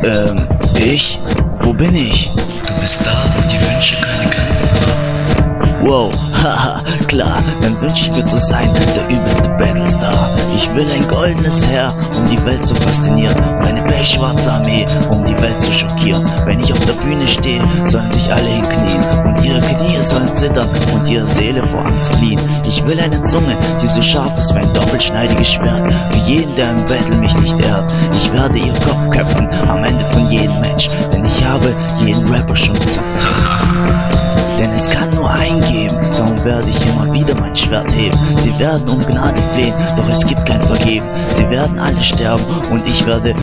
Ich? Wo bin ich? Du bist da, wo die Wünsche keine Grenzen haben. Wow, haha, klar, dann wünsch ich mir zu sein, der übelste Battlestar. Ich will ein goldenes Heer, um die Welt zu faszinieren, und eine pechschwarze Armee, um die Welt zu schockieren. Wenn ich auf der Bühne stehe, sollen sich alle hinknien, und ihre Knie sollen zittern und ihre Seele vor Angst fliehen. Ich will eine Zunge, die so scharf ist wie ein doppelschneidiges Schwert, für jeden, der im Battle mich nicht ehrt. Ich werde ihr Kopf köpfen am Ende von jedem Match, denn ich habe jeden Rapper schon zerfetzt. Denn es kann nur einen geben, darum werde ich immer wieder mein Schwert heben. Sie werden um Gnade flehen, doch es gibt kein Vergeben. Sie werden alle sterben und ich werde